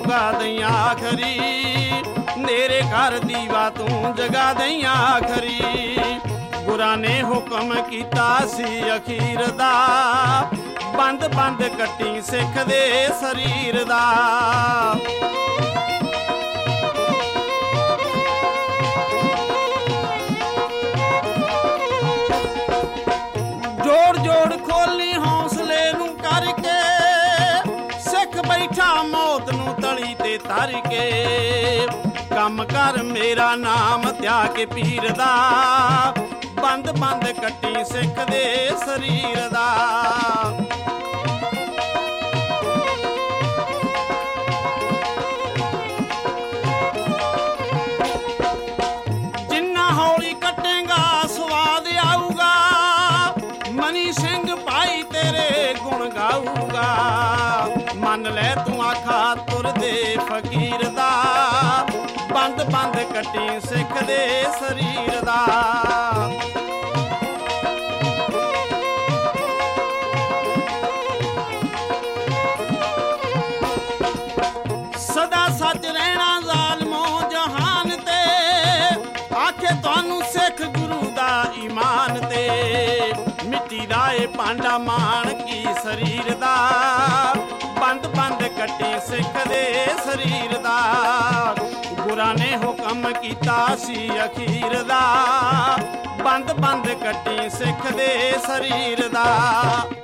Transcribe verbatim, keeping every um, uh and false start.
ਉਗਾ ਦਈ ਆਖਰੀ, ਨੇਰੇ ਘਰ ਦੀਵਾ ਤੂੰ ਜਗਾ ਦਈ ਆਖਰੀ। ਗੁਰਾਂ ਨੇ ਹੁਕਮ ਕੀਤਾ ਸੀ ਅਖੀਰ ਦਾ, ਬੰਦ ਬੰਦ ਕੱਟੀ ਸਿੱਖ ਦੇ ਸਰੀਰ ਦਾ। ਜੋੜ ਜੋੜ ਖੋਲੀ ਹੌਸਲੇ ਨੂੰ ਕਰਕੇ, ਸਿੱਖ ਬੈਠਾ ਮੌਤ ਨੂੰ ਤਲੀ ਤੇ ਧਰ ਕੇ। ਕੰਮ ਕਰ ਮੇਰਾ ਨਾਮ ਧਿਆ ਕੇ ਪੀਰ ਦਾ, ਬੰਦ ਬੰਦ ਕੱਟੀ ਸਿੱਖ ਦੇ ਸਰੀਰ ਦਾ। ਜਿੰਨਾ ਹੌਲੀ ਕੱਟੇਗਾ ਸਵਾਦ ਆਊਗਾ, ਮਨੀ ਸਿੰਘ ਭਾਈ ਤੇਰੇ ਗੁਣ ਗਾਊਗਾ। ਮੰਨ ਲੈ ਤੂੰ ਆਖਾ ਤੁਰਦੇ ਫਕੀਰ ਦਾ, ਬੰਦ ਬੰਦ ਕੱਟੀ ਸਿੱਖ ਦੇ ਸਰੀਰ ਦਾ। ਸਦਾ ਸੱਚ ਰਹਿਣਾ ਜ਼ਾਲਮੋ ਜਹਾਨ ਤੇ, ਆਖੇ ਤੁਹਾਨੂੰ ਸਿੱਖ ਗੁਰੂ ਦਾ ਈਮਾਨ ਤੇ। ਮਿੱਟੀ ਦਾ ਏ ਭਾਂਡਾ ਮਾਣ ਕੀ ਸਰੀਰ ਦਾ, ਬੰਦ ਬੰਦ ਕੱਟੀ ਸਿੱਖ ਦੇ ਸਰੀਰ ਦਾ। ਗੁਰਾਂ ਨੇ ਹੁਕਮ ਕੀਤਾ ਸੀ ਅਖੀਰ ਦਾ, ਬੰਦ ਬੰਦ ਕੱਟੀ ਸਿੱਖ ਦੇ ਸਰੀਰ ਦਾ।